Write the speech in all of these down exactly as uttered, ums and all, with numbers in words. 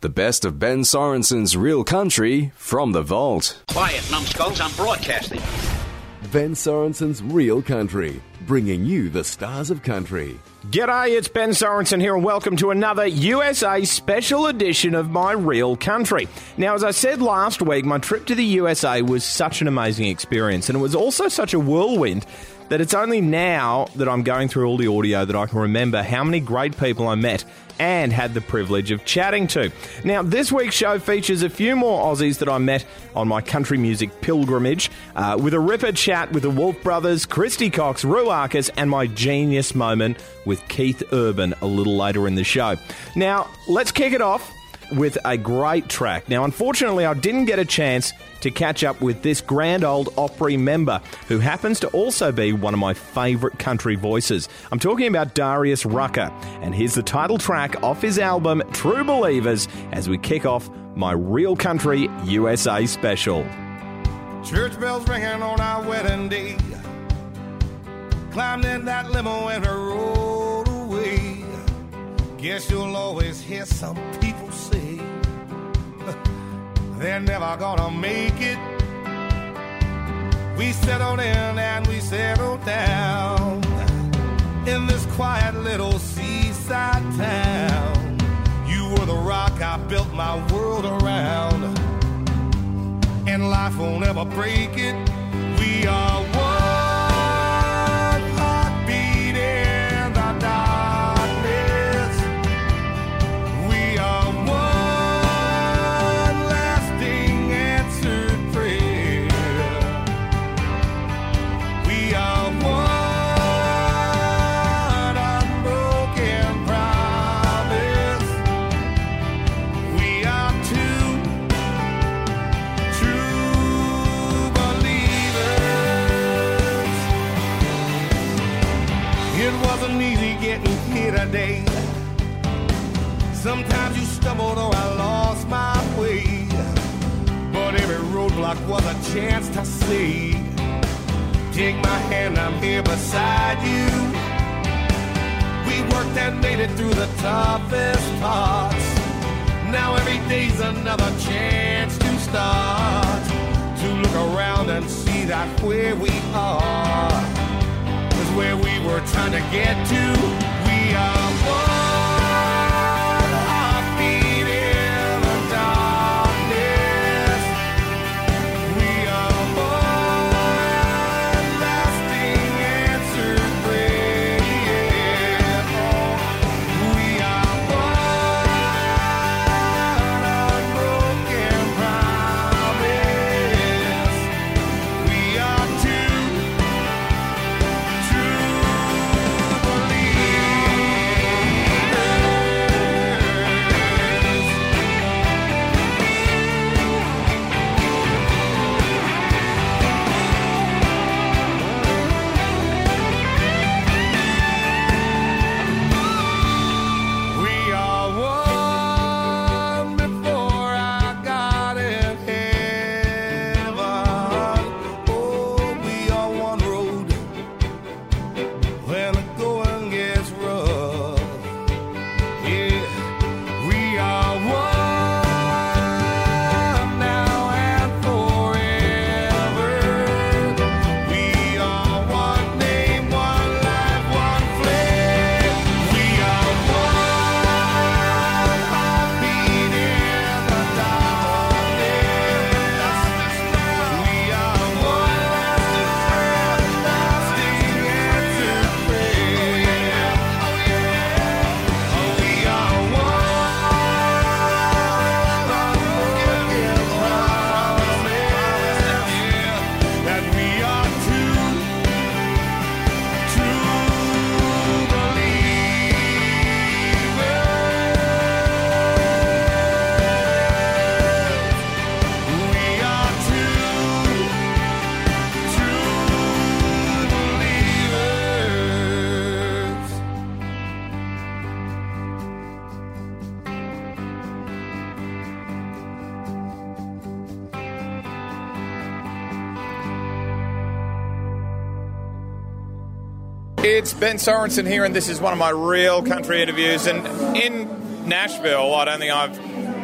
The best of Ben Sorensen's Real Country from the vault. Quiet, numbskulls, I'm broadcasting. Ben Sorensen's Real Country, bringing you the stars of country. G'day, it's Ben Sorensen here and welcome to another U S A special edition of My Real Country. Now, as I said last week, my trip to the U S A was such an amazing experience, and it was also such a whirlwind that it's only now that I'm going through all the audio that I can remember how many great people I met and had the privilege of chatting to. Now, this week's show features a few more Aussies that I met on my country music pilgrimage, uh, with a ripper chat with the Wolf Brothers, Christy Cox, Roo Arcus, and my genius moment with Keith Urban a little later in the show. Now, let's kick it off with a great track. Now, unfortunately, I didn't get a chance to catch up with this grand old Opry member, who happens to also be one of my favourite country voices. I'm talking about Darius Rucker, and here's the title track off his album True Believers as we kick off my Real Country U S A special. Church bells ringing on our wedding day, climbed in that limo and rode away. Guess you'll always hear some people say they're never gonna make it. We settled in and we settled down in this quiet little seaside town. You were the rock I built my world around, and life won't ever break it. We are one heartbeat in the darkness. We are one lasting answered prayer. We are one unbroken promise. We are two true believers. It wasn't easy getting here today. Sometimes you stumbled or I lost my way, but every roadblock was a chance to see. Take my hand, I'm here beside you. We worked and made it through the toughest parts. Now every day's another chance to start, to look around and see that where we are is where we were trying to get to. We are one heartbeat in the darkness. We are one lasting answered prayer. We are one unbroken promise. We are two true We are one before I got in heaven. Oh, we are one road when the going gets rough. Yeah, we are one now and forever. We are one name, one life, one flame. We are one heartbeat in the darkness. We are one lasting answered prayer. Oh, we are one unbroken promise. That we are two true believers. We are two true believers. It's Ben Sorensen here, and this is one of my Real Country interviews. And in Nashville, I don't think I've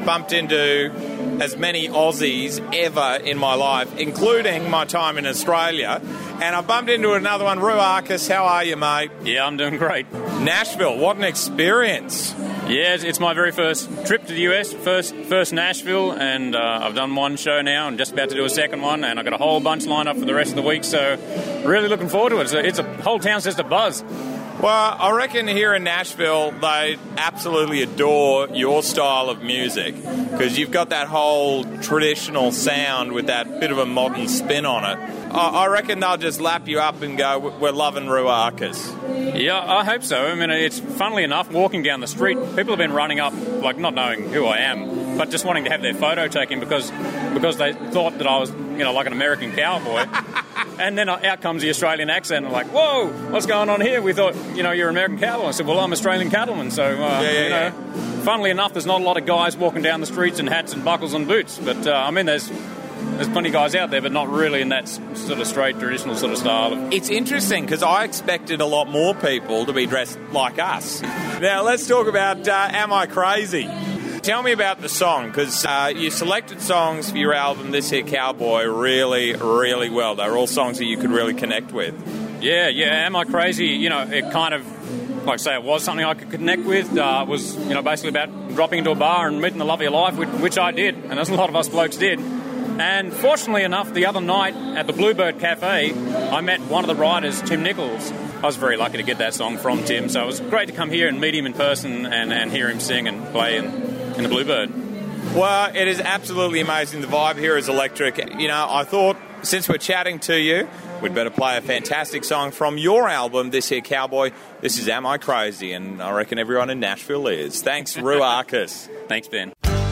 bumped into as many Aussies ever in my life, including my time in Australia. And I bumped into another one, Roo Arcus. How are you, mate? Yeah, I'm doing great. Nashville, what an experience. Yeah, it's, it's my very first trip to the U S, first first Nashville, and uh, I've done one show now and just about to do a second one, and I've got a whole bunch lined up for the rest of the week, so really looking forward to it. It's a, it's a whole town's just a buzz. Well, I reckon here in Nashville, they absolutely adore your style of music because you've got that whole traditional sound with that bit of a modern spin on it. I, I reckon they'll just lap you up and go, we're loving Roo Arcus. Yeah, I hope so. I mean, it's funnily enough, walking down the street, people have been running up, like not knowing who I am, but just wanting to have their photo taken because because they thought that I was, you know, like an American cowboy. And then out comes the Australian accent, and like, whoa, what's going on here? We thought, you know, you're an American cattleman. I said, well, I'm Australian cattleman. So, uh, yeah, yeah, you know, yeah. funnily enough, there's not a lot of guys walking down the streets in hats and buckles and boots. But, uh, I mean, there's there's plenty of guys out there, but not really in that sort of straight, traditional sort of style. It's interesting, because I expected a lot more people to be dressed like us. Now, let's talk about uh, Am I Crazy? Tell me about the song, because uh, you selected songs for your album, This Here Cowboy, really, really well. They were all songs that you could really connect with. Yeah, yeah, Am I Crazy? You know, it kind of, like I say, it was something I could connect with. Uh, it was, you know, basically about dropping into a bar and meeting the love of your life, which, which I did, and as a lot of us blokes did. And fortunately enough, the other night at the Bluebird Cafe, I met one of the writers, Tim Nichols. I was very lucky to get that song from Tim, so it was great to come here and meet him in person and, and hear him sing and play in, in the Bluebird. Well, it is absolutely amazing. The vibe here is electric. You know, I thought, since we're chatting to you, we'd better play a fantastic song from your album, This Here Cowboy. This is Am I Crazy? And I reckon everyone in Nashville is. Thanks, Roo Arcus. Thanks, Ben.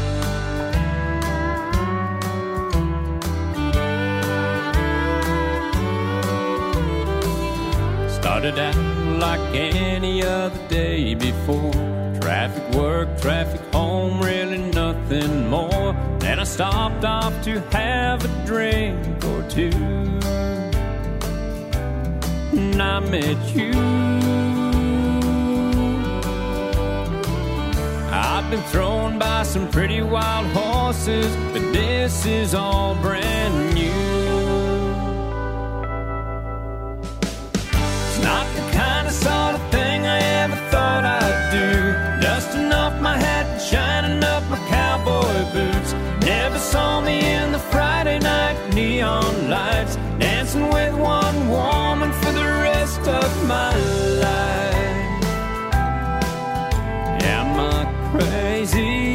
Started out like any other day before. Traffic work, traffic home, really nothing more. Then I stopped off to have a drink or two, and I met you. I've been thrown by some pretty wild horses, but this is all brand new. Not the kind of sort of thing I ever thought I'd do. Dusting off my hat and shining up my cowboy boots. Never saw me in the Friday night neon lights, dancing with one woman for the rest of my life. Am I crazy?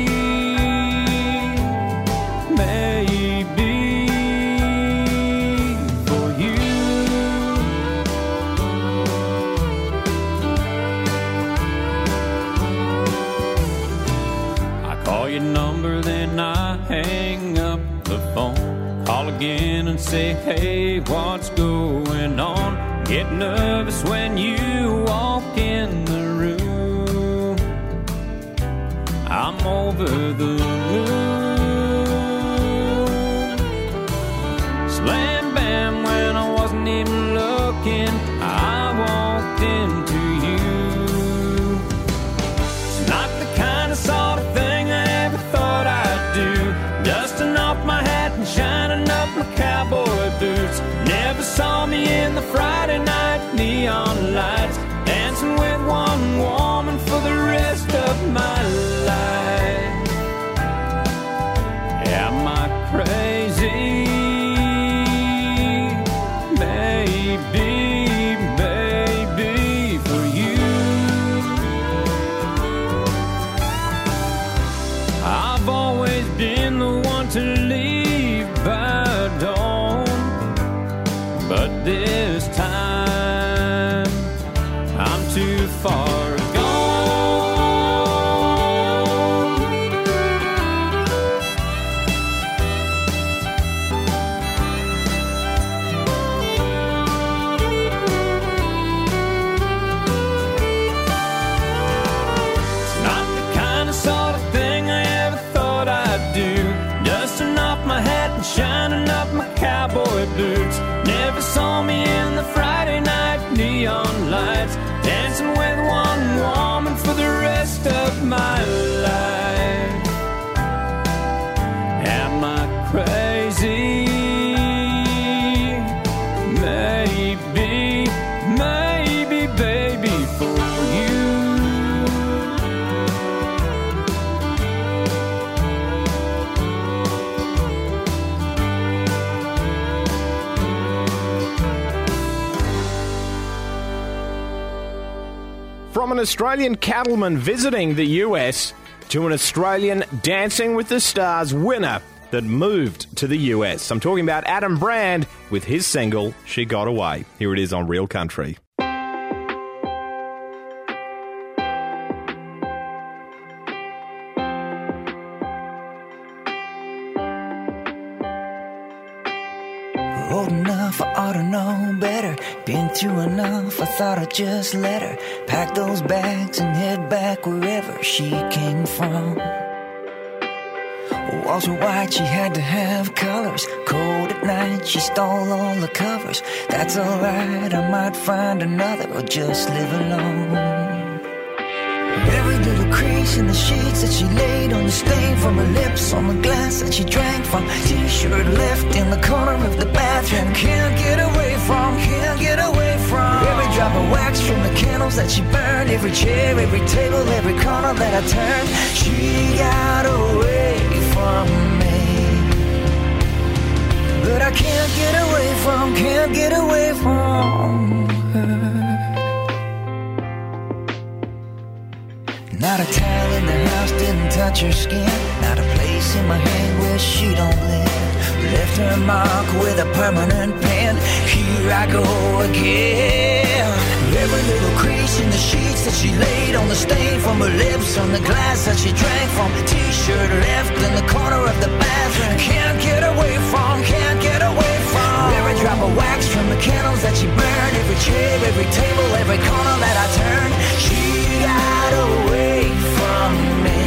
Hang up the phone, call again and say, hey, what's going on? Get nervous when you walk in the room. I'm over the moon. Slam bam, when I wasn't even looking, I walked into you. It's not the kind of sort of thing I ever thought I'd do. Dusting off my hat and shining up my cowboy boots. Never saw me in the Friday night neon lights, dancing with one woman for the rest of my life. Am I crazy? Maybe, maybe for you. I've always been the one to leave by dawn, but this time I'm too far gone. It's not the kind of sort of thing I ever thought I'd do. Dusting off my From an Australian cattleman visiting the U S to an Australian Dancing with the Stars winner that moved to the U S. I'm talking about Adam Brand with his single, She Got Away. Here it is on Real Country. Old enough, I ought to know better. Been through enough, I thought I'd just let her pack those bags and head back wherever she came from. Walls were white, she had to have colors. Cold at night, she stole all the covers. That's alright, I might find another or just live alone. Every little crease in the sheets that she laid on the stain from her lips on the glass that she drank from. T-shirt left in the corner of the bathroom. Can't get away from, can't get away from. Every drop of wax from the candles that she burned. Every chair, every table, every corner that I turned. She got away from me. But I can't get away from, can't get away from her. Not a towel in the house didn't touch her skin. Not a place in my hand where she don't live. Left her mark with a permanent pen. Here I go again. Every little crease in the sheets that she laid on the stain from her lips on the glass that she drank from. T-shirt left in the corner of the bathroom. Can't get away from, can't get away from. Every drop of wax from the candles that she burned. Every chair, every table, every corner that I turned. She got away from me.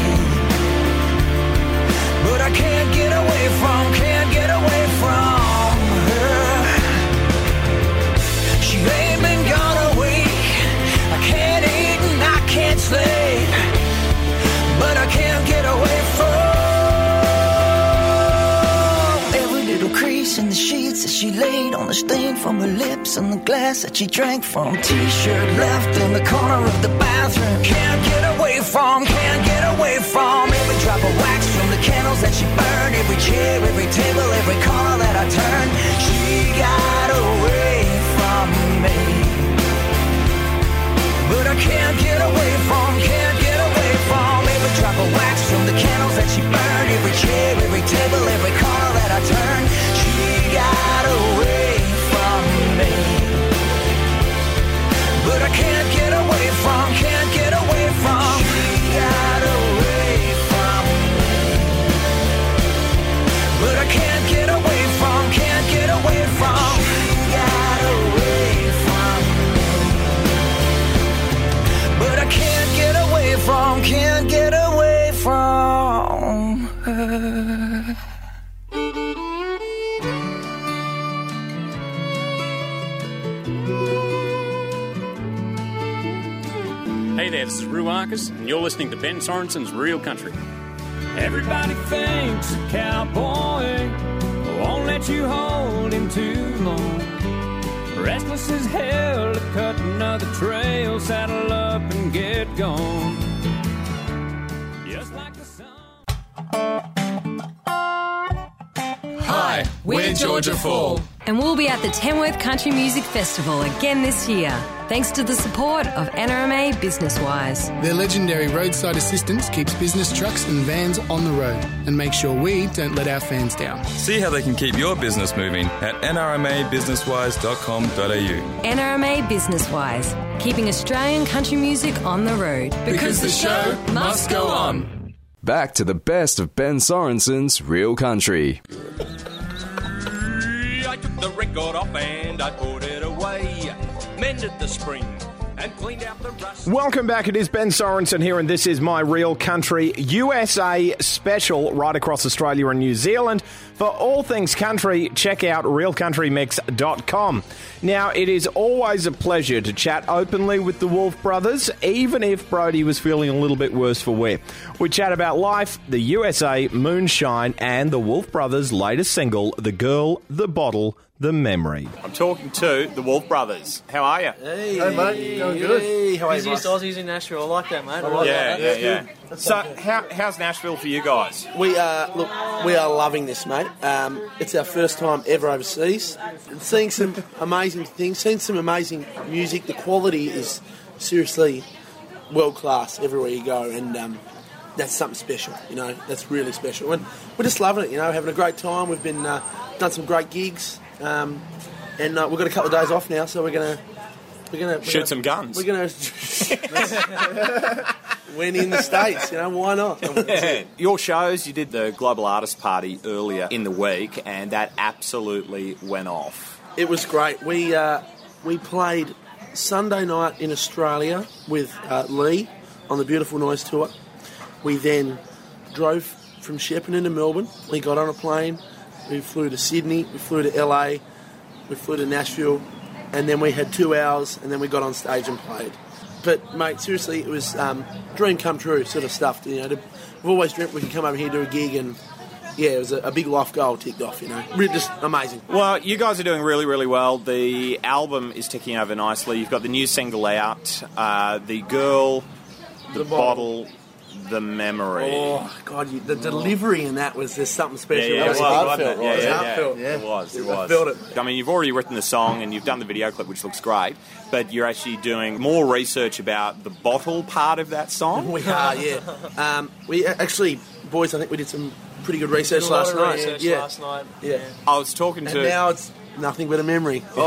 But I can't get away from, can't get away from her. She ain't been gone a week. I can't eat and I can't sleep. But I can't get away from every little crease in the sheets that she laid on the stain from her lips on the glass that she drank from. T-shirt left in the corner of the bathroom. Can't get away from, can't get away from every drop of wax from the candles that she burned. Every chair, every table, every corner that I turned. She got away from me. But I can't get away from, can't get away from every drop of wax from the candles that she burned. Every chair, every table, every corner that I turned. She got away from me. But I can't get away from, can't get away from. She got away from me. But I can't get away from, can't get away from. She got away from me. But I can't get away from, can't get away from her. Hey there, this is Rue Marcus, and you're listening to Ben Sorensen's Real Country. Everybody thinks a cowboy won't let you hold him too long. Restless as hell to cut another trail, saddle up and get gone. Just like the sun. Hi, we're Georgia Fall. And we'll be at the Tamworth Country Music Festival again this year, thanks to the support of N R M A Business Wise. Their legendary roadside assistance keeps business trucks and vans on the road and makes sure we don't let our fans down. See how they can keep your business moving at n r m a business wise dot com dot a u. N R M A Business Wise, keeping Australian country music on the road. Because the show must go on. Back to the best of Ben Sorensen's Real Country. I took the record off and I put it away, mended the spring and cleaned out the rust. Welcome back. It is Ben Sorensen here, and this is my Real Country U S A special right across Australia and New Zealand. For all things country, check out real country mix dot com. Now, it is always a pleasure to chat openly with the Wolf Brothers, even if Brody was feeling a little bit worse for wear. We chat about life, the U S A, moonshine, and the Wolf Brothers' latest single, The Girl, The Bottle, The Memory. I'm talking to the Wolf Brothers. How are you? Hey, hey mate, going good. Hey, how are you, Busiest Aussies in Nashville. I like that, mate. I like yeah, that. yeah, yeah. So, how, how's Nashville for you guys? We are look, we are loving this, mate. Um, it's our first time ever overseas. Seeing some amazing things, seeing some amazing music. The quality is seriously world class everywhere you go, and um, that's something special, you know. That's really special, and we're just loving it, you know, having a great time. We've been uh, done some great gigs, um, and uh, we've got a couple of days off now, so we're gonna we're gonna we're shoot gonna, some guns. We're gonna win in the States, you know. Why not? Your shows, you did the Global Artist Party earlier in the week, and that absolutely went off. It was great. We uh, we played Sunday night in Australia with uh, Lee on the Beautiful Noise tour. We then drove from Shepparton to Melbourne. We got on a plane. We flew to Sydney. We flew to L A. We flew to Nashville. And then we had two hours, and then we got on stage and played. But, mate, seriously, it was um, dream come true sort of stuff. You know, to, we've always dreamt we could come over here, do a gig, and, yeah, it was a, a big life goal ticked off, you know. Really just amazing. Well, you guys are doing really, really well. The album is ticking over nicely. You've got the new single out, uh, The Girl, The, The Bottle, The Memory. Oh, God, you, the delivery in that was just something special. Yeah, yeah, it was it was, heartfelt. wasn't it? Yeah, It was yeah, heartfelt. yeah. It was, it I was. felt it. I mean, you've already written the song and you've done the video clip, which looks great, but you're actually doing more research about the bottle part of that song? We are, yeah. Um, we actually, boys, I think we did some pretty good research Did a lot last of night. research yeah. last night. Yeah. I was talking And to... now it's nothing but a memory. Oh,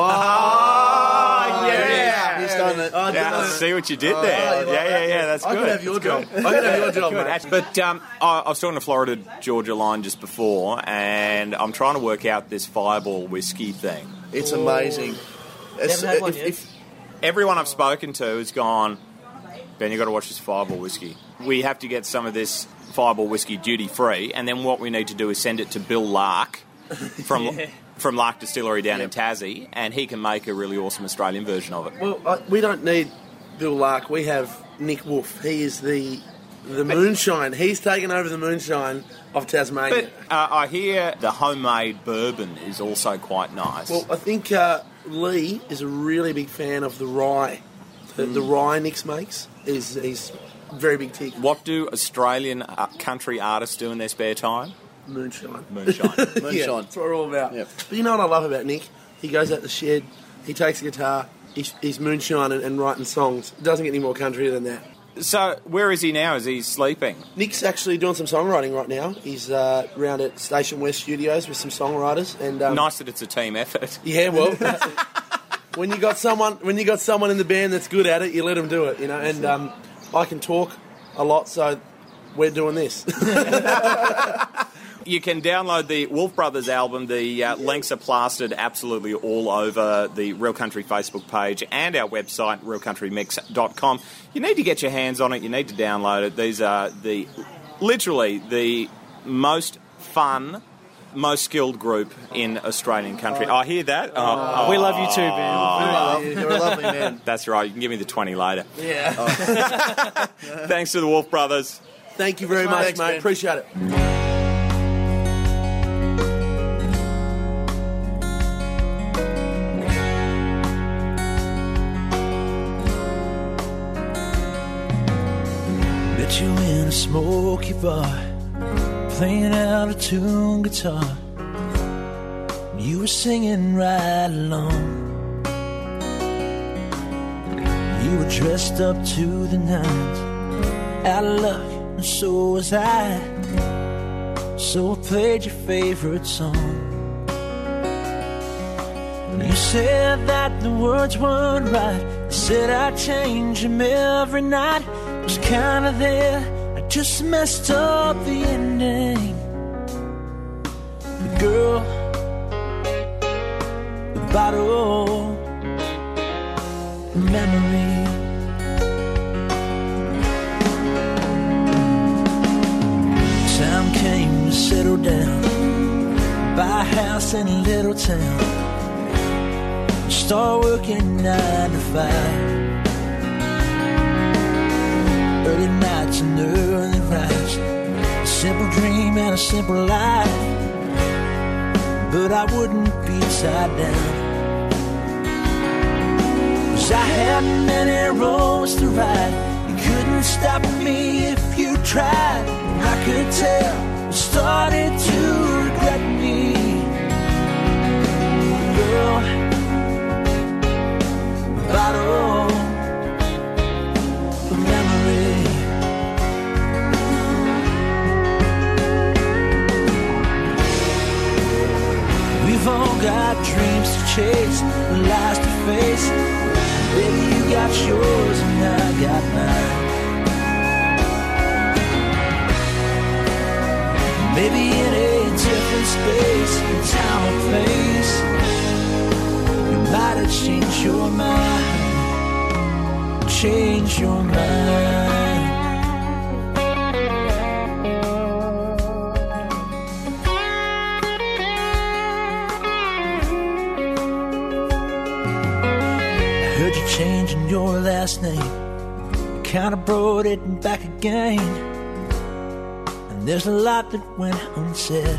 yeah. He's done it. Oh, Yeah, done I it. see what you did Oh, there. you yeah, like yeah, that? yeah, that's I good. could have your That's job. good. I could have your job, Good. mate. But um, I, I was talking to Florida Georgia Line just before, and I'm trying to work out this Fireball whiskey thing. It's amazing. It's, haven't had one if, yet. if, Everyone I've spoken to has gone, Ben, you've got to watch this Fireball whiskey. We have to get some of this Fireball whiskey duty-free, and then what we need to do is send it to Bill Lark from... Yeah. from Lark Distillery down in Tassie, and he can make a really awesome Australian version of it. Well, I, we don't need Bill Lark. We have Nick Wolf. He is the the moonshine. He's taken over the moonshine of Tasmania. But uh, I hear the homemade bourbon is also quite nice. Well, I think uh, Lee is a really big fan of the rye. The, the rye Nick makes is he's a very big tick. What do Australian uh, country artists do in their spare time? Moonshine. Moonshine. Yeah, Moonshine. that's what we're all about. Yep. But you know what I love about Nick? He goes out the shed, he takes a guitar, he's, he's moonshining and writing songs. It doesn't get any more country than that. So, where is he now? Is he sleeping? Nick's actually doing some songwriting right now. He's uh, round at Station West Studios with some songwriters. And um, Nice that it's a team effort. yeah, well, that's it. when you got someone when you got someone in the band that's good at it, you let them do it, you know. And um, I can talk a lot, so we're doing this. You can download the Wolf Brothers album. The uh, links are plastered absolutely all over the Real Country Facebook page and our website, real country mix dot com. You need to get your hands on it. You need to download it. These are the literally the most fun, most skilled group in Australian country. I hear that. Oh, We love you too, Ben. oh, you're a lovely man. that's right. You can give me the twenty later. yeah. Thanks to the Wolf Brothers. Thank you very much, Thanks, mate. man. Appreciate it. Bet you in a smoky bar, playing out a tune guitar. You were singing right along. You were dressed up to the nines, out of luck, and so was I. So I played your favorite song. You said that the words weren't right. You said I'd change them every night. I was kinda there, I just messed up the ending. The girl, the bottle, the memory. Time came to settle down, buy a house in a little town, start working nine to five. Early nights and early rise, a simple dream and a simple life. But I wouldn't be tied down, 'cause I had many roads to ride. You couldn't stop me if you tried. I could tell you started to regret me. Girl, bottle, the memory. got dreams to chase, lies to face. Baby, you got yours and I got mine. Maybe in a different space, time or place, you might have changed your mind, changed your mind. I heard you changing your last name, you kinda brought it back again. There's a lot that went unsaid.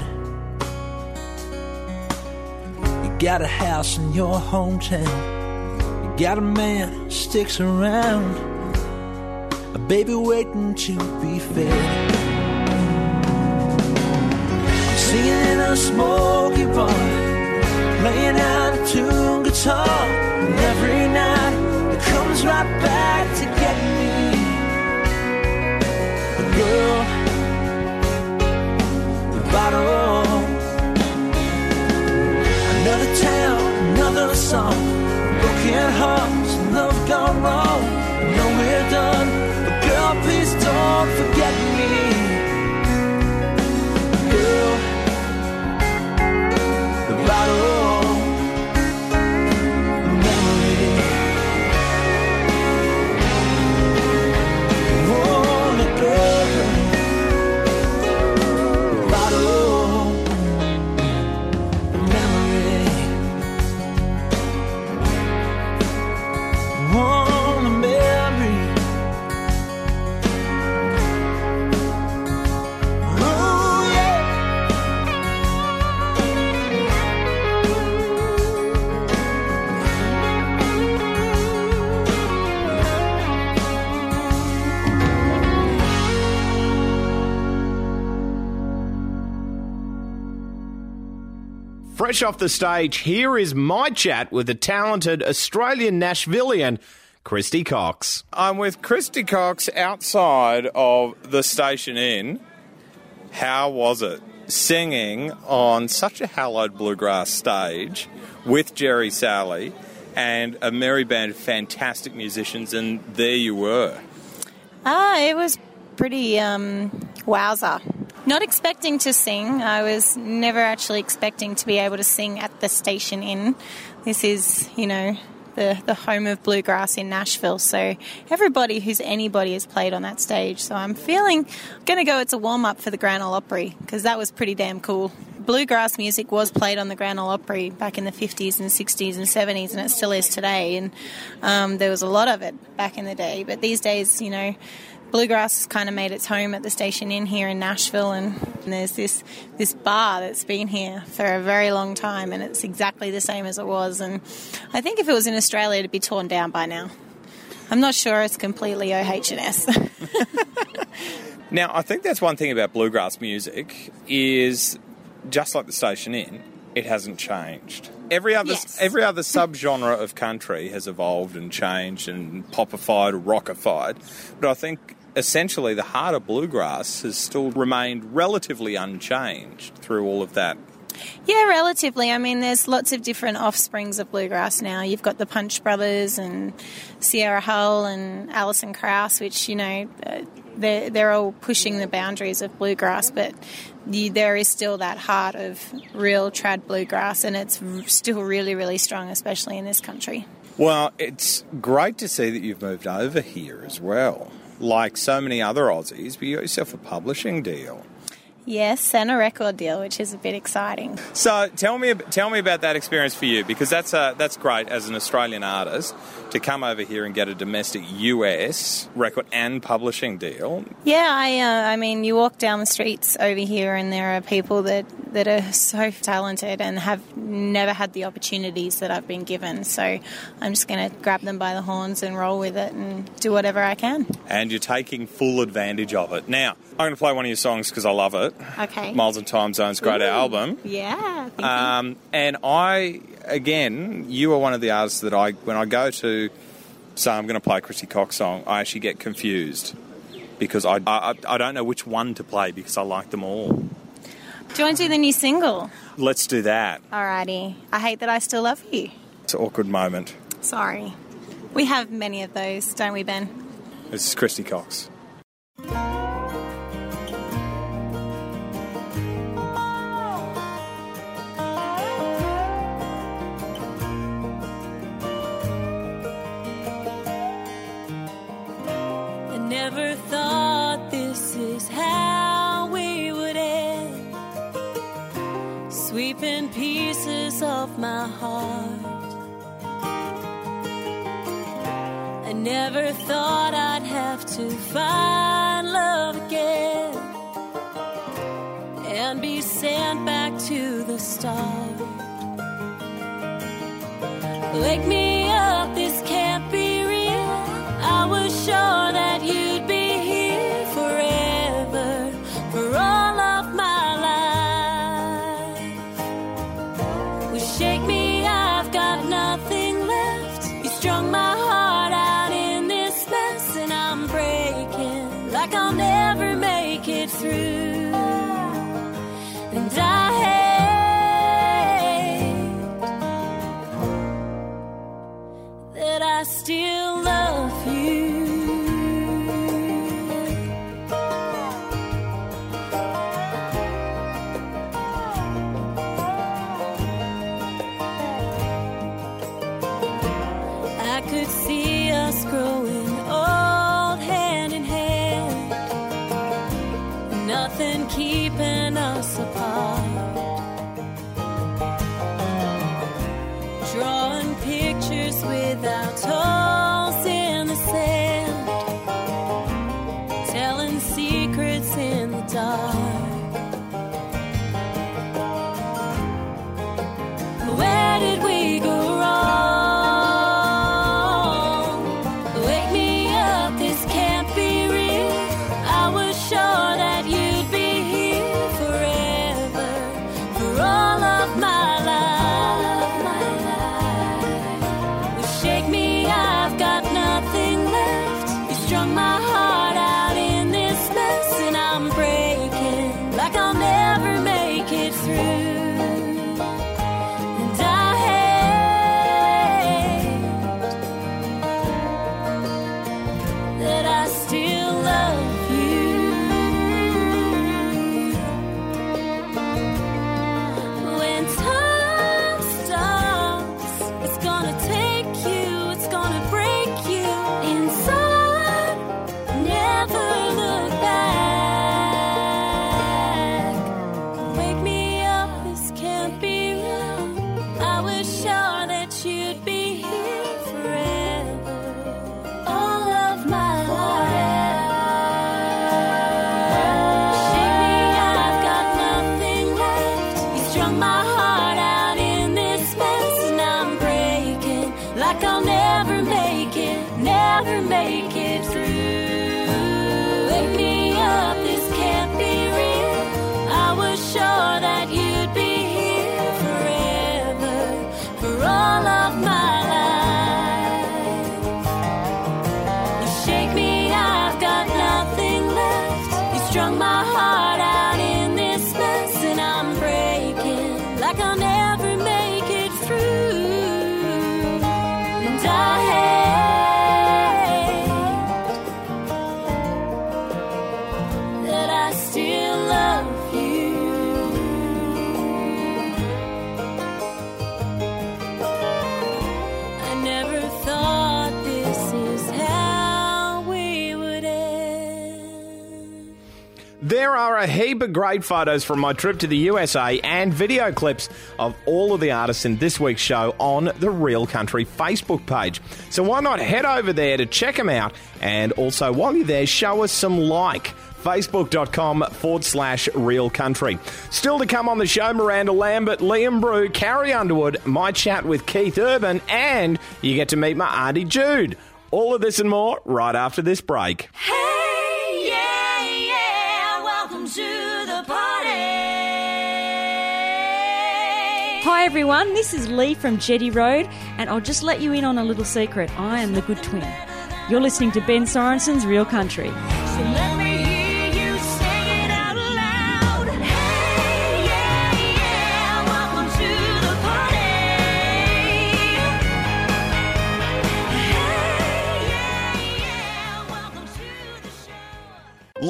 You got a house in your hometown, you got a man who sticks around, a baby waiting to be fed. I'm singing in a smoky barn, playing out a tune guitar, and every night it comes right back to get me. But girl, bottle. Another town, another song, broken hearts, love gone wrong. I know we're done, but girl, please don't forget me. Girl, the bottle, the memory. Oh, the girl. Fresh off the stage, here is my chat with the talented Australian Nashvilleian, Christy Cox. I'm with Christy Cox outside of the Station Inn. How was it singing on such a hallowed bluegrass stage with Jerry Salley and a merry band of fantastic musicians, and there you were? Ah, it was pretty um, wowza. Not expecting to sing. I was never actually expecting to be able to sing at the Station Inn. This is, you know, the, the home of bluegrass in Nashville. So everybody who's anybody has played on that stage. So I'm feeling, going to go it's a warm-up for the Grand Ole Opry, because that was pretty damn cool. Bluegrass music was played on the Grand Ole Opry back in the fifties and sixties and seventies, and it still is today. And um, there was a lot of it back in the day. But these days, you know, bluegrass has kind of made its home at the Station Inn here in Nashville, and there's this this bar that's been here for a very long time, and it's exactly the same as it was. And I think if it was in Australia, it'd be torn down by now. I'm not sure it's completely O H and S. Now, I think that's one thing about bluegrass music is, just like the Station Inn, it hasn't changed. Every other yes. every other subgenre of country has evolved and changed and popified or rockified, but I think essentially the heart of bluegrass has still remained relatively unchanged through all of that. Yeah, relatively. I mean, there's lots of different offsprings of bluegrass now. You've got the Punch Brothers and Sierra Hull and Alison Krauss, which, you know, uh, they're, they're all pushing the boundaries of bluegrass, but the, there is still that heart of real trad bluegrass, and it's still really, really strong, especially in this country. Well, it's great to see that you've moved over here as well. Like so many other Aussies, but you got yourself a publishing deal. Yes, and a record deal, which is a bit exciting. So tell me, tell me about that experience for you, because that's uh, that's great as an Australian artist to come over here and get a domestic U S record and publishing deal. Yeah, I, uh, I mean, you walk down the streets over here, and there are people that, that are so talented and have never had the opportunities that I've been given. So I'm just going to grab them by the horns and roll with it and do whatever I can. And you're taking full advantage of it. Now, I'm going to play one of your songs because I love it. Okay. Miles and Time Zone's great Ooh, album. Yeah. Thank um, you. And I, again, you are one of the artists that I, when I go to say I'm going to play a Christy Cox song, I actually get confused because I, I, I don't know which one to play because I like them all. Do you want to do the new single? Let's do that. Alrighty. I hate that I still love you. It's an awkward moment. Sorry. We have many of those, don't we, Ben? This is Christy Cox. I never thought this is how we would end, sweeping pieces of my heart. I never thought I'd have to find love again and be sent back to the start. Wake me up, this can't be real. I was sure that you'd be here forever, for all of my life. Well, shake me, I've got nothing left. You strung my heart out in this mess, and I'm breaking like I'll never make it through. And I hate that I still love you. I could see us growing old hand in hand, nothing keeping us apart. Drawing pictures without holes in the sand, telling secrets in the dark. Where did we go wrong? Wake me up, this can't be real. I was sure that you'd be here forever, for all of my life. Well, shake me, I've got nothing left. You strung my heart out in this mess, and I'm breaking like I'll never make it through. And I hate that I still love you. When time stops, it's gonna take you, it's gonna break you inside. Never look back. Wake me up, this can't be real. I was sure that you'd be here forever, all of my life. Shake me, I've got nothing left. You strung my heart out in this mess, and I'm breaking like I'll never make it, never make it through. Wake me up, this can't be real. I was sure that you'd be here forever, for all of my life. You shake me, I've got nothing left. You strung my heart out in this mess, and I'm breaking like I'll never make it through. And I hate that I still love you. I never thought this is how we would end. There are a heap of great photos from my trip to the U S A and video clips of all of the artists in this week's show on the Real Country Facebook page. So why not head over there to check them out, and also while you're there, show us some like. Facebook.com forward slash Real Country. Still to come on the show, Miranda Lambert, Liam Brew, Carrie Underwood, my chat with Keith Urban, and you get to meet my Auntie Jude. All of this and more right after this break. Hey, yeah, yeah, welcome to the party. Hi everyone, this is Lee from Jetty Road, and I'll just let you in on a little secret. I am the good twin. You're listening to Ben Sorensen's Real Country. So let me hear you sing it out loud. Hey, yeah.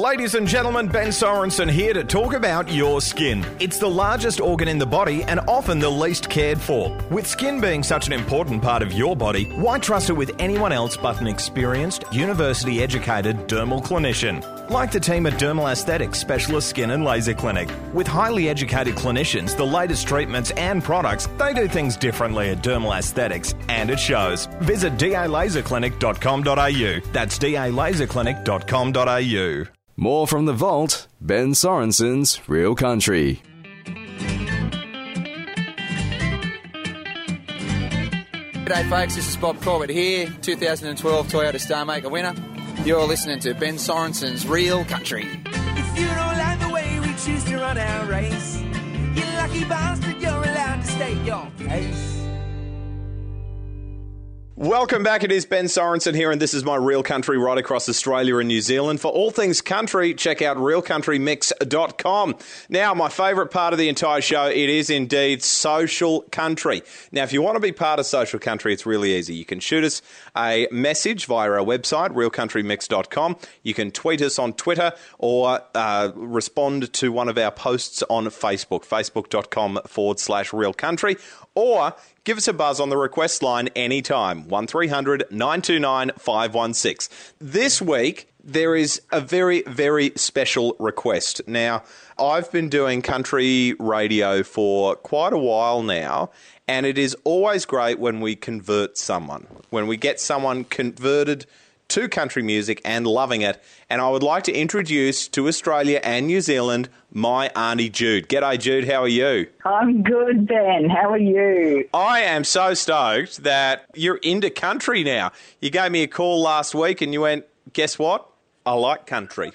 Ladies and gentlemen, Ben Sorensen here to talk about your skin. It's the largest organ in the body and often the least cared for. With skin being such an important part of your body, why trust it with anyone else but an experienced, university-educated dermal clinician? Like the team at Dermal Aesthetics Specialist Skin and Laser Clinic. With highly educated clinicians, the latest treatments and products, they do things differently at Dermal Aesthetics, and it shows. Visit d a laser clinic dot com dot a u. That's d a laser clinic dot com dot a u. More from the vault, Ben Sorensen's Real Country. G'day folks, this is Bob Corbett here, two thousand twelve Toyota Star Maker winner. You're listening to Ben Sorensen's Real Country. If you don't like the way we choose to run our race, you lucky bastard, you're allowed to state your case. Welcome back. It is Ben Sorensen here, and this is my Real Country right across Australia and New Zealand. For all things country, check out real country mix dot com. Now, my favourite part of the entire show, it is indeed Social Country. Now, if you want to be part of Social Country, it's really easy. You can shoot us a message via our website, real country mix dot com. You can tweet us on Twitter or uh, respond to one of our posts on Facebook, facebook.com forward slash Real Country, or give us a buzz on the request line anytime, one three hundred nine two nine five one six. This week, there is a very, very special request. Now, I've been doing country radio for quite a while now, and it is always great when we convert someone, when we get someone converted to country music and loving it. And I would like to introduce to Australia and New Zealand my Auntie Jude. G'day, Jude. How are you? I'm good, Ben. How are you? I am so stoked that you're into country now. You gave me a call last week and you went, guess what? I like country.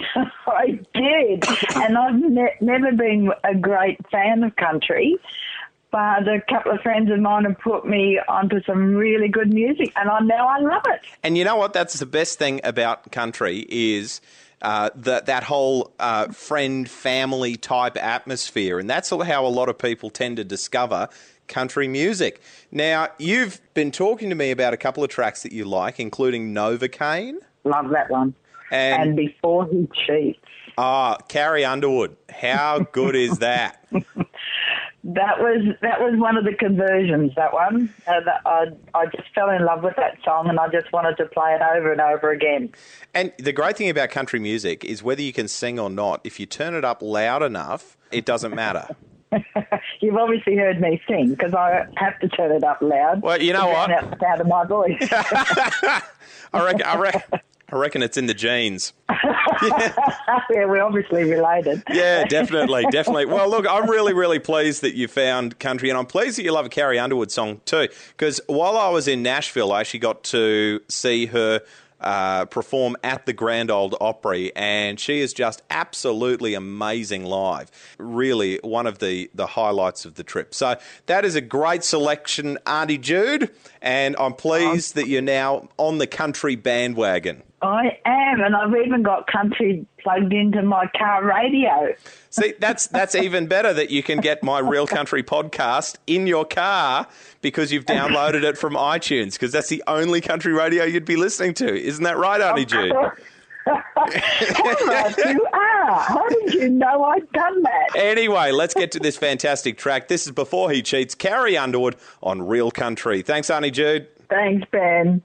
I did. And I've ne- never been a great fan of country, but a couple of friends of mine have put me onto some really good music, and I now I love it. And you know what? That's the best thing about country is uh, that that whole uh, friend, family type atmosphere, and that's how a lot of people tend to discover country music. Now, you've been talking to me about a couple of tracks that you like, including Novocaine. Love that one. And, and Before He Cheats. Ah, Carrie Underwood. How good is that? That was that was one of the conversions, that one. Uh, that I, I just fell in love with that song and I just wanted to play it over and over again. And the great thing about country music is whether you can sing or not, if you turn it up loud enough, it doesn't matter. You've obviously heard me sing because I have to turn it up loud. Well, you know what? Out the sound of my voice. I reckon, I reckon, I reckon it's in the genes. Yeah. Yeah, we're obviously related. Yeah, definitely, definitely. Well, look, I'm really, really pleased that you found country, and I'm pleased that you love a Carrie Underwood song too, because while I was in Nashville, I actually got to see her uh, perform at the Grand Ole Opry, and she is just absolutely amazing live. Really one of the, the highlights of the trip. So that is a great selection, Auntie Jude, and I'm pleased that you're now on the country bandwagon. I am, and I've even got country plugged into my car radio. See, that's that's even better that you can get my Real Country podcast in your car because you've downloaded it from iTunes, because that's the only country radio you'd be listening to. Isn't that right, Auntie Jude? Right, you are. How did you know I'd done that? Anyway, let's get to this fantastic track. This is Before He Cheats, Carrie Underwood on Real Country. Thanks, Auntie Jude. Thanks, Ben.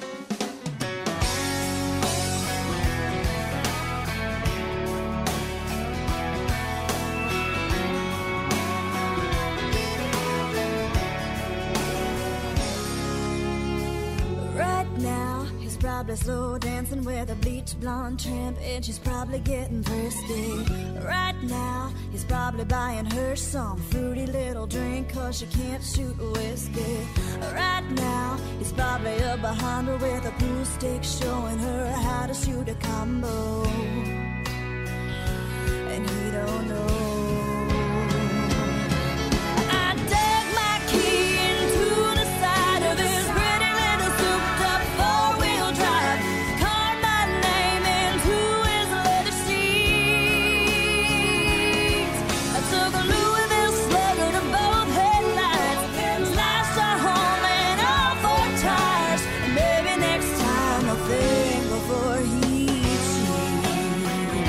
Probably slow dancing with a bleach blonde tramp, and she's probably getting thirsty. Right now, he's probably buying her some fruity little drink, cause she can't shoot whiskey. Right now, he's probably up behind her with a pool stick, showing her how to shoot a combo. And he don't know. I dug my key into the side of this pretty little souped up four-wheel drive, carved my name into his leather seats. I took a Louisville Slugger to both headlights, slashed our home and all four tires, and maybe next time I'll think before he cheats.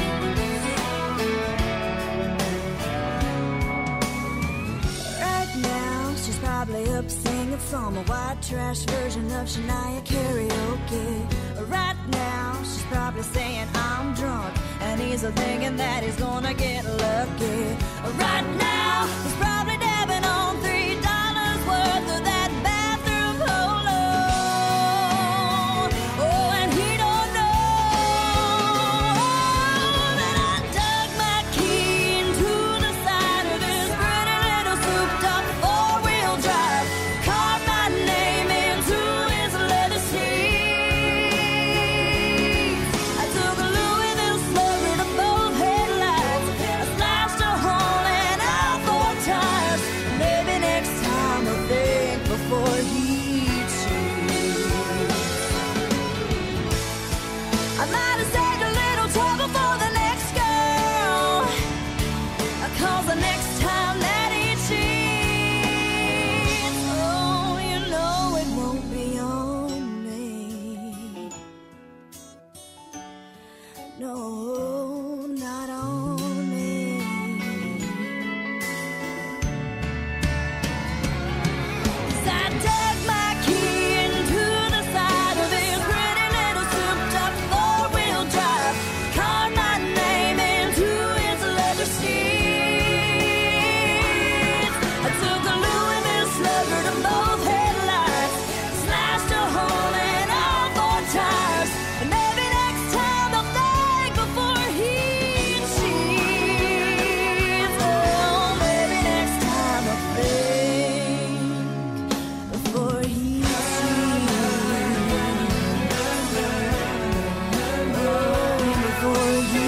singing from a white trash version of Shania karaoke. Right now, she's probably saying I'm drunk, and he's thinking that he's gonna get lucky. Right now, he's probably dabbing on three dollars worth of that bathroom polo. Oh, and he don't know that I dug my key into the side of his pretty little souped-up four-wheel drive, carved my name into his leather seat. I took a Louisville slugger to both headlights. I slashed a hole in all four tires. Maybe next time I'll think before he cheats. I might have saved a little trouble for the next girl, 'cause the next time that he cheats, oh, you know it won't be on me. No, not on me. 'Cause I dug my key into the side of his pretty little souped-up four-wheel drive, carved my name into his leather seats. I took a Louisville slugger to both headlights, slashed a hole in all four tires, and maybe next time I'll think before he cheats. Oh, maybe next time I'll think before he cheats. Oh, before he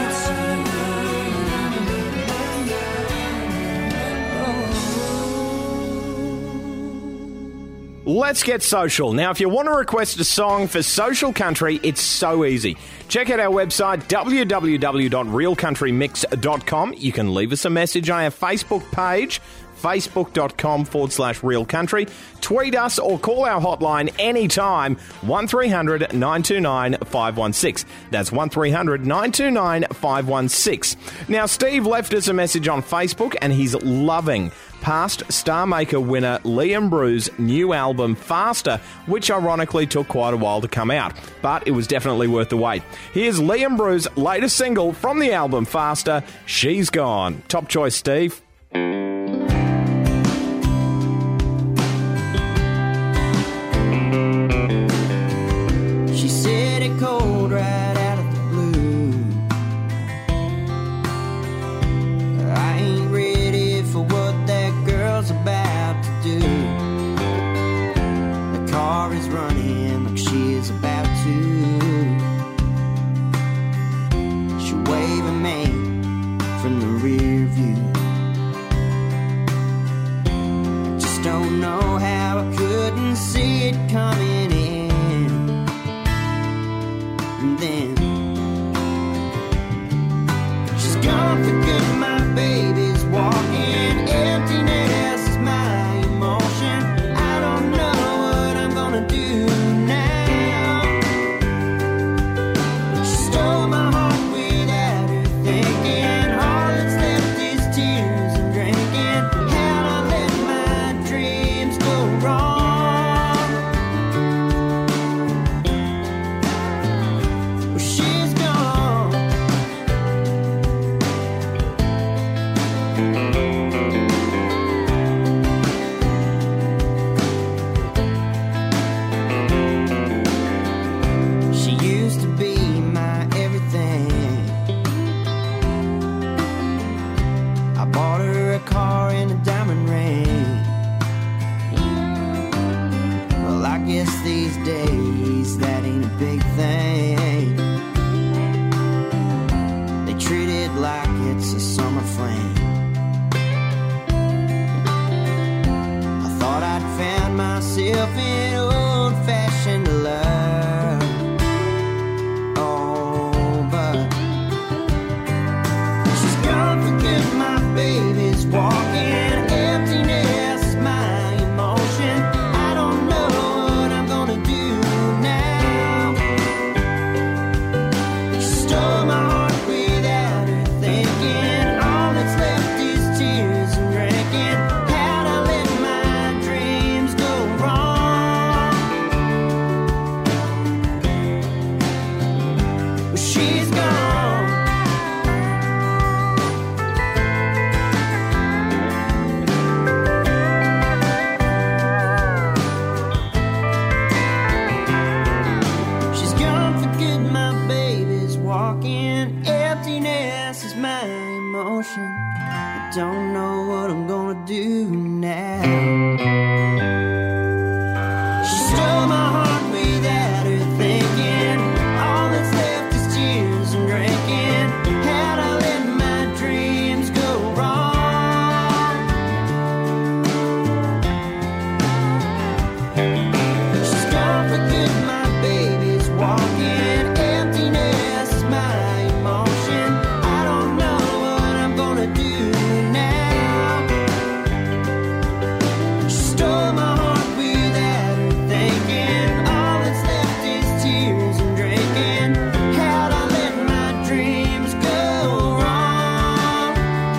Let's get social. Now, if you want to request a song for Social Country, it's so easy. Check out our website, w w w dot real country mix dot com. You can leave us a message on our Facebook page, facebook.com forward slash real country. Tweet us or call our hotline anytime, one three hundred nine two nine five one six. That's one three hundred nine two nine five one six. Now, Steve left us a message on Facebook, and he's loving past Star Maker winner Liam Brew's new album Faster, which ironically took quite a while to come out, but it was definitely worth the wait. Here's Liam Brew's latest single from the album Faster, She's Gone. Top choice, Steve. She said it cold right out of the blue. I ain't ready for what that girl's about to do. The car is running like she is about to. She waving me from the rear view. Just don't know how I couldn't see it coming in. And then she's gone for good, my baby's walking. Emptiness is my emotion. I don't know what I'm gonna do now. She stole my heart without her thinking. All that's left is tears and drinking. How'd I let my dreams go wrong? don't know what I'm gonna do now. She stole my heart without her thinking. All that's left is tears and drinking. How'd I let my dreams go wrong? She's gone for good, my baby's walking. Emptiness is my emotion. I don't know what I'm gonna do now. She stole my heart without her thinking. All that's left is tears and drinking. How'd I let my dreams go wrong?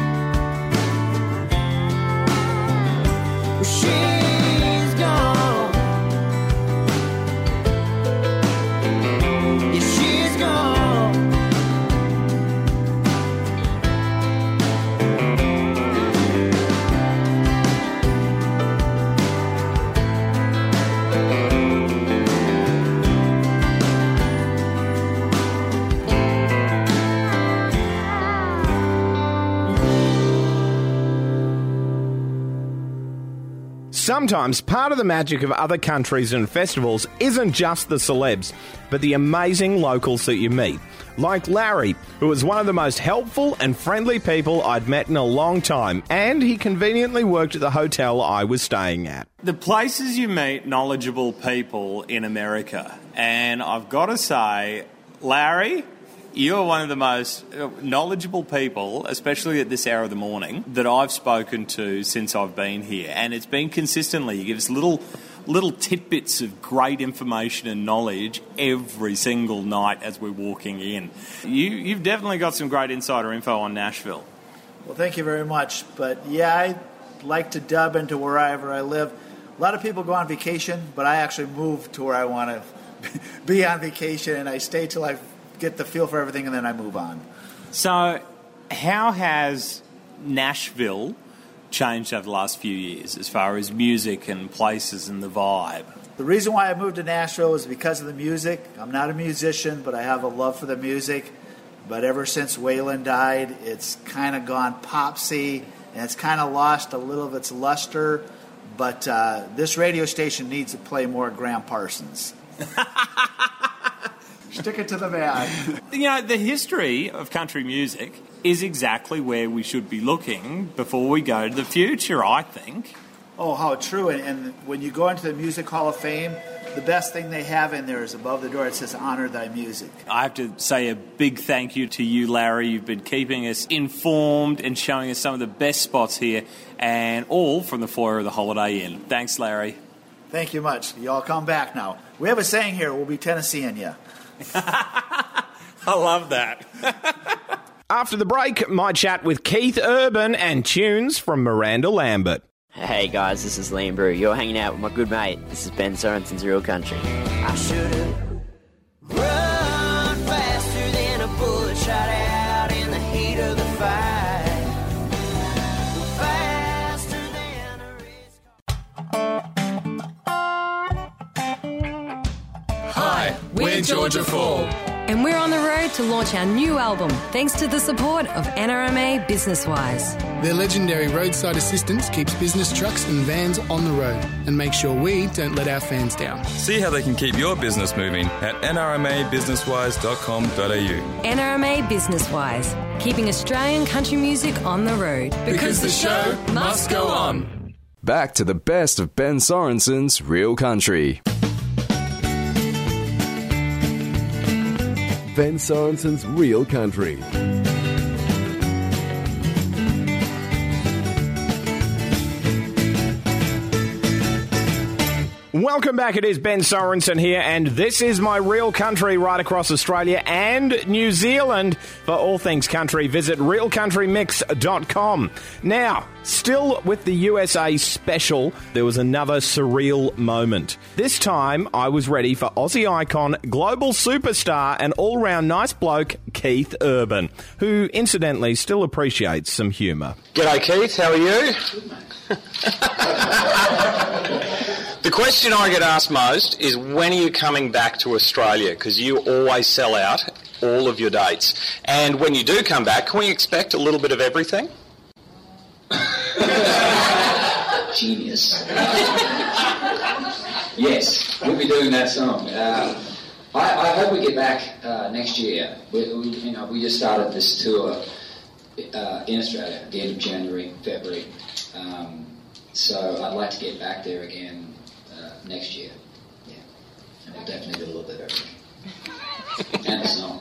Well, she's gone. Yeah, she's gone. Sometimes part of the magic of other countries and festivals isn't just the celebs, but the amazing locals that you meet. Like Larry, who was one of the most helpful and friendly people I'd met in a long time, and he conveniently worked at the hotel I was staying at. The places you meet knowledgeable people in America, and I've got to say, Larry, you're one of the most knowledgeable people, especially at this hour of the morning, that I've spoken to since I've been here. And it's been consistently. You give us little little tidbits of great information and knowledge every single night as we're walking in. You, you've definitely got some great insider info on Nashville. Well, thank you very much. But, yeah, I like to dub into wherever I live. A lot of people go on vacation, but I actually move to where I want to be on vacation, and I stay till I get the feel for everything, and then I move on. So how has Nashville changed over the last few years as far as music and places and the vibe? The reason why I moved to Nashville is because of the music. I'm not a musician, but I have a love for the music. But ever since Waylon died, it's kind of gone popsy, and it's kind of lost a little of its luster. But uh, this radio station needs to play more Graham Parsons. Stick it to the man. You know, the history of country music is exactly where we should be looking before we go to the future, I think. Oh, how true. And, and when you go into the Music Hall of Fame, the best thing they have in there is above the door, it says, "Honor thy music." I have to say a big thank you to you, Larry. You've been keeping us informed and showing us some of the best spots here, and all from the foyer of the Holiday Inn. Thanks, Larry. Thank you much. You all come back now. We have a saying here, we'll be Tennesseeing you. I love that. After the break, my chat with Keith Urban and tunes from Miranda Lambert. Hey guys, this is Liam Brew. You're hanging out with my good mate. This is Ben Sorensen's Real Country. I should've run faster than a bullet shot out in the heat of the fight. Faster than a race. Hi, we're Georgia Fall. And we're on the road to launch our new album, thanks to the support of N R M A Business Wise. Their legendary roadside assistance keeps business trucks and vans on the road and makes sure we don't let our fans down. See how they can keep your business moving at n r m a business wise dot com dot a u. N R M A Business Wise, keeping Australian country music on the road. Because the show must go on. Back to the best of Ben Sorensen's Real Country. Ben Sorensen's Real Country. Welcome back. It is Ben Sorensen here, and this is my Real Country right across Australia and New Zealand. For all things country, visit real country mix dot com. Now, still with the U S A special, there was another surreal moment. This time, I was ready for Aussie icon, global superstar, and all-round nice bloke, Keith Urban, who, incidentally, still appreciates some humour. G'day, Keith. How are you? The question I get asked most is, when are you coming back to Australia? Because you always sell out all of your dates. And when you do come back, can we expect a little bit of everything? genius. Yes, we'll be doing that song. Uh, I, I hope we get back uh, next year. We, we, you know, we just started this tour uh, in Australia at the end of January, February. Um, so I'd like to get back there again uh, next year. Yeah, and we'll definitely do a little bit of everything. And the song.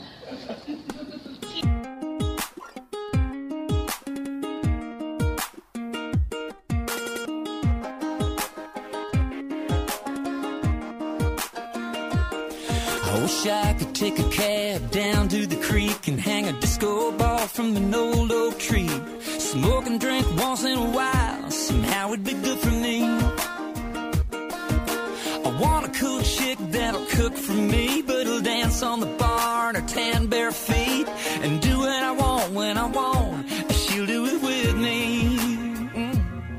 I wish I could take a cab down to the creek and hang a disco ball from an old oak tree. Smoke and drink once in a while, somehow it'd be good for me. I want a cool chick that'll cook for me, but will dance on the bar in her tan bare feet and do what I want when I want. She'll do it with me. Mm.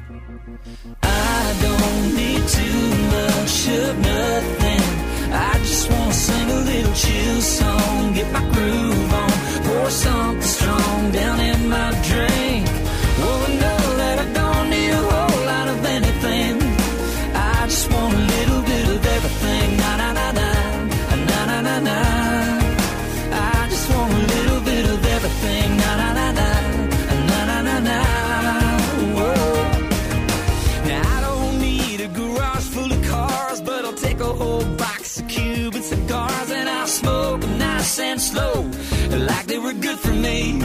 I don't need too much of nothing. I just wanna sing a little chill song, get my groove on, pour something strong down in my drink. Oh, know that I don't need a whole lot of anything. I just want a little bit of everything. Na na na na, na na na na. I just want a little bit of everything. Na na na na, na na na na. Whoa. Now I don't need a garage full of cars, but I'll take a whole box of Cuban cigars and I'll smoke them nice and slow, like they were good for me.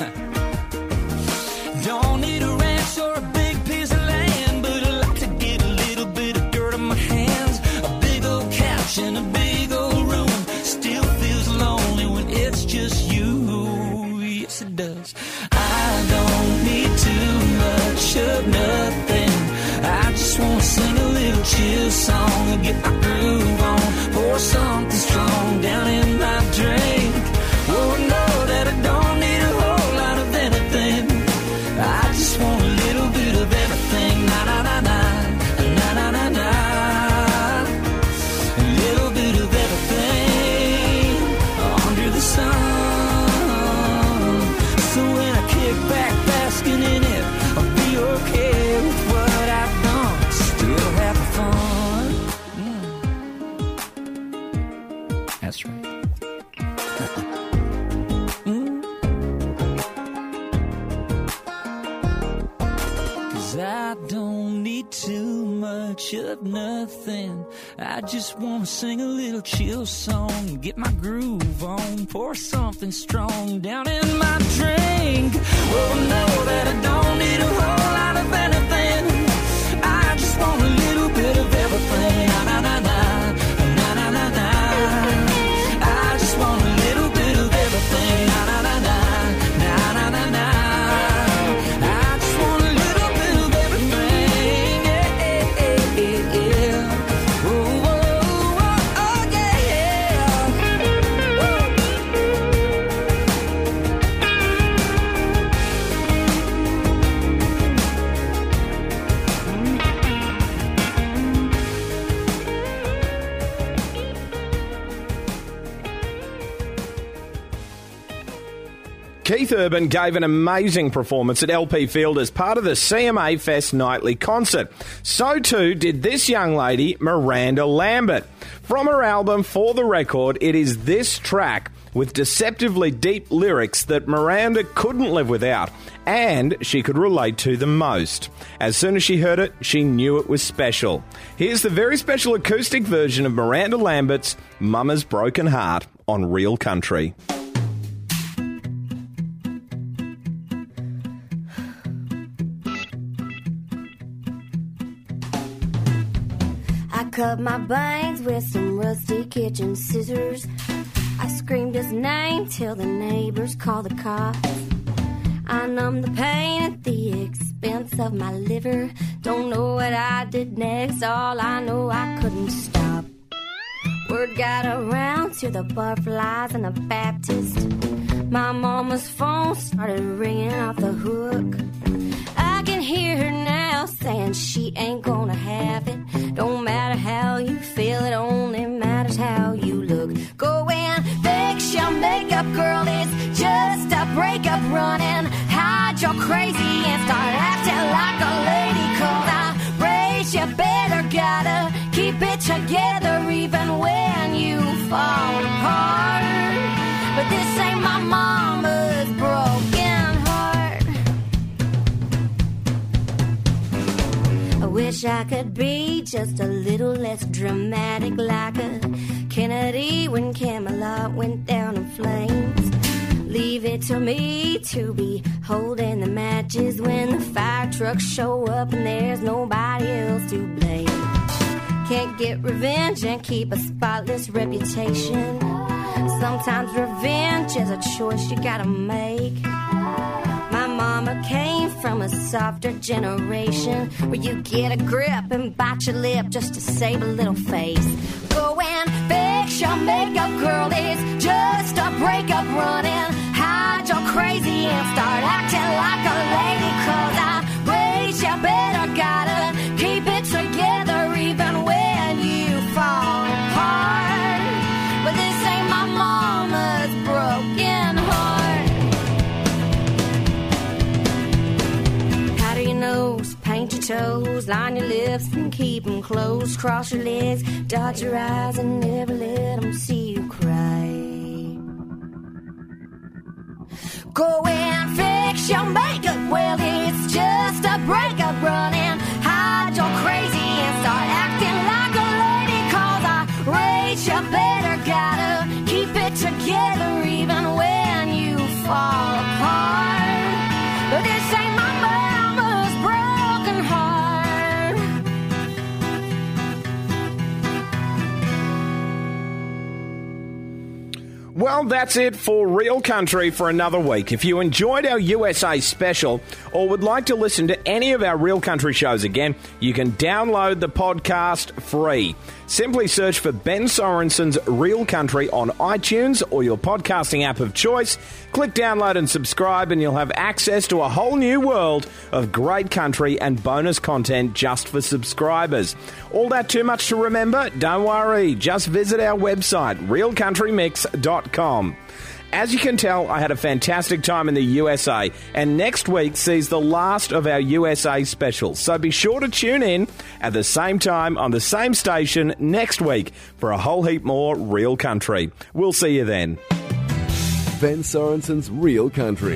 Don't need a ranch or a big piece of land, but I like to get a little bit of dirt on my hands. A big old couch in a big old room still feels lonely when it's just you. Yes, it does. I don't need too much of nothing. I just wanna sing a little chill song and get my groove on, pour something strong down in my drink. Oh, know that I don't need a whole lot of anything. I just want a little bit of everything. Na na na na, na na na na. A little bit of everything under the sun. So when I kick back basking in it, I'll be okay with what I've done. Still having fun. Mm. That's right. I don't need too much of nothing. I just wanna sing a little chill song, get my groove on, pour something strong down in my drink. Oh, know that I don't need a whole lot of anything. I just want a little bit of everything. Na na na na, na na na na. I just want a little bit of everything. Na na na na, na na na na. Keith Urban gave an amazing performance at L P Field as part of the C M A Fest nightly concert. So too did this young lady, Miranda Lambert. From her album For the Record, it is this track with deceptively deep lyrics that Miranda couldn't live without, and she could relate to the most. As soon as she heard it, she knew it was special. Here's the very special acoustic version of Miranda Lambert's Mama's Broken Heart on Real Country. I cut my bangs with some rusty kitchen scissors. I screamed his name till the neighbors called the cops. I numbed the pain at the expense of my liver. Don't know what I did next, all I know I couldn't stop. Word got around to the butterflies and the Baptist. My mama's phone started ringing off the hook. I can hear her now saying she ain't gonna have it. Don't matter how you feel, it only matters how you look. Go and fix your makeup, girl, it's just a breakup. Run and hide your crazy and start acting like a lady, 'cause I break wish I could be just a little less dramatic, like a Kennedy when Camelot went down in flames. Leave it to me to be holding the matches when the fire trucks show up and there's nobody else to blame. Can't get revenge and keep a spotless reputation. Sometimes revenge is a choice you gotta make. My mama came from a softer generation where you get a grip and bite your lip just to save a little face. Go and fix your makeup, girl, it's just a breakup running. Hide your crazy and start acting like a lady, cause I raised you better, gotta keep it together even when you fall apart. But this ain't my mama's broken heart. Powder your nose, paint your toes, line your lips and keep them closed. Cross your legs, dot your eyes and never let them see you cry. Go and fix your makeup, well it's just a breakup running. Hide your crazy and start acting like a lady, cause I raised you better, gotta keep it together even when you fall apart. But this ain't my mama's broken heart. Well, that's it for Real Country for another week. If you enjoyed our U S A special or would like to listen to any of our Real Country shows again, you can download the podcast free. Simply search for Ben Sorensen's Real Country on iTunes or your podcasting app of choice. Click download and subscribe and you'll have access to a whole new world of great country and bonus content just for subscribers. All that too much to remember? Don't worry, just visit our website, real country mix dot com. As you can tell, I had a fantastic time in the U S A, and next week sees the last of our U S A specials. So be sure to tune in at the same time on the same station next week for a whole heap more Real Country. We'll see you then. Ben Sorensen's Real Country.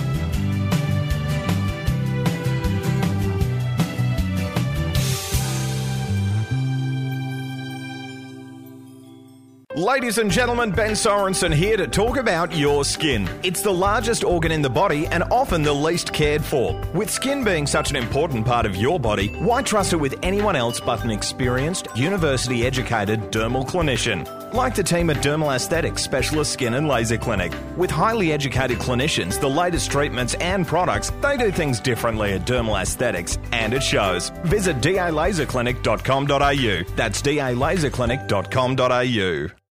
Ladies and gentlemen, Ben Sorensen here to talk about your skin. It's the largest organ in the body and often the least cared for. With skin being such an important part of your body, why trust it with anyone else but an experienced, university-educated dermal clinician? Like the team at Dermal Aesthetics Specialist Skin and Laser Clinic. With highly educated clinicians, the latest treatments and products, they do things differently at Dermal Aesthetics, and it shows. Visit d a laser clinic dot com dot a u. That's d a laser clinic dot com dot a u.